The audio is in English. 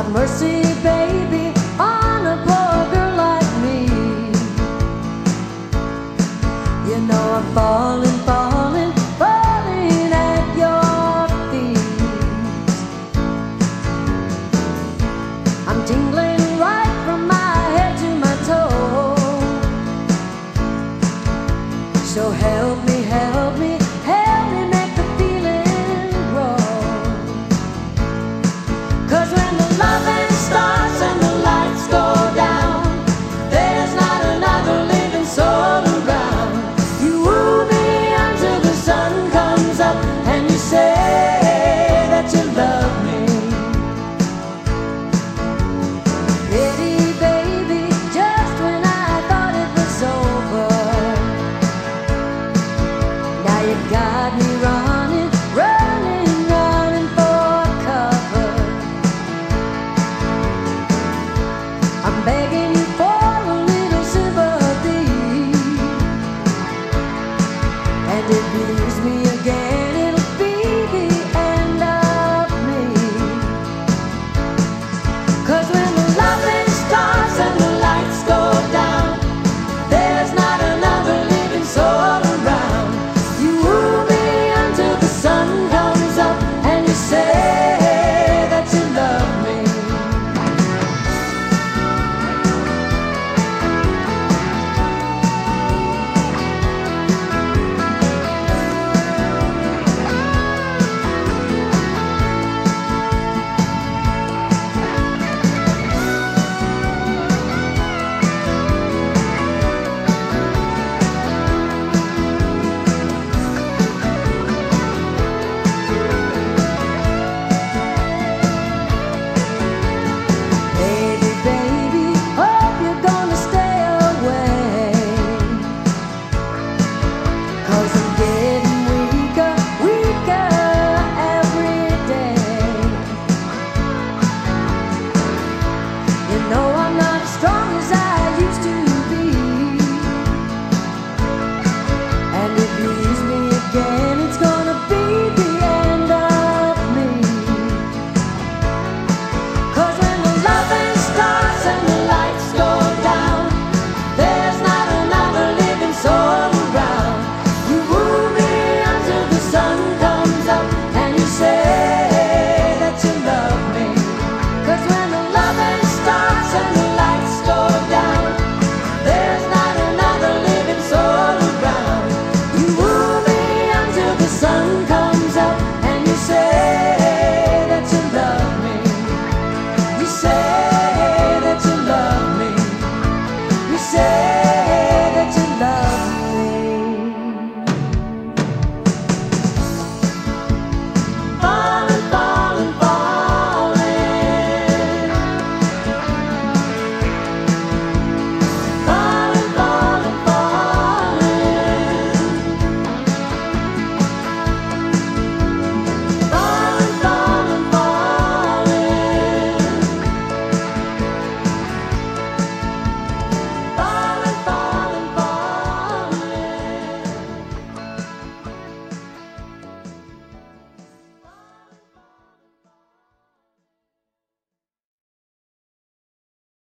Have mercy, baby, on a poor girl like me. You know I'm falling, falling, falling at your feet. I'm tingling right from my head to my toe. So help me, help me, help me make the feeling grow. 'Cause when the loving starts and the lights go down, there's not another living soul around. You woo me until the sun comes up and you say that you love me. Pity, baby, just when I thought it was over, now you got me